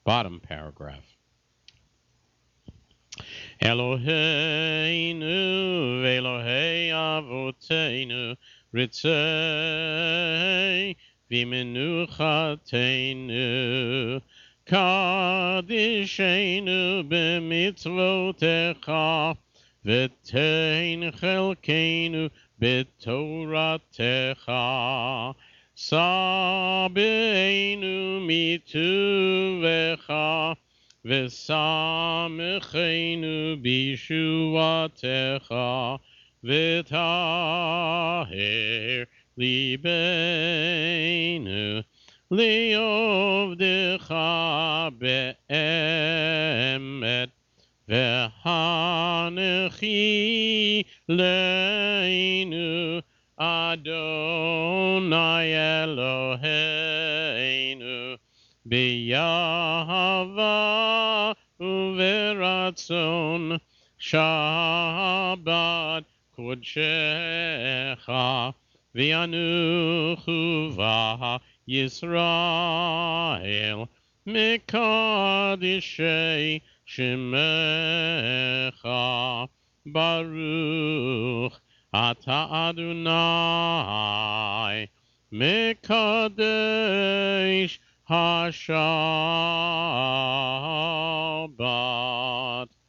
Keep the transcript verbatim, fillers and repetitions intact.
Bottom paragraph. Eloheinu, Elohei Avoteinu, Ritzei, Vimenuchatenu, Kadishenu b'mitzvotecha, V'tein chelkeinu b'toratecha, Sabeinu mituvecha, V'samechenu b'shuvatecha, V'taher libeinu, li'ovdecha be'emet, V'hanechi leinu, Adonai Eloheinu, B'yahava uveratzon, Shabbat kodshecha, V'yanuchu va Yisrael, Mikadishei Shemecha, Baruch Ata Adonai, Mekadesh HaShabbat.